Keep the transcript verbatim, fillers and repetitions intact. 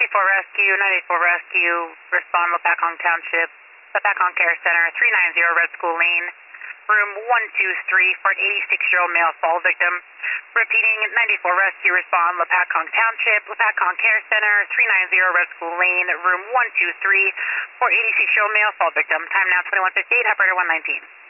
ninety-four Rescue, ninety-four Rescue, respond Lepakong Township, Lepakong Care Center, three ninety Red School Lane, room one two three for an eighty-six-year-old male fall victim. Repeating, ninety-four Rescue, respond Lepakong Township, Lepakong Care Center, three ninety Red School Lane, room one two three for eighty-six-year-old male fall victim. Time now twenty-one fifty-eight, operator one nineteen.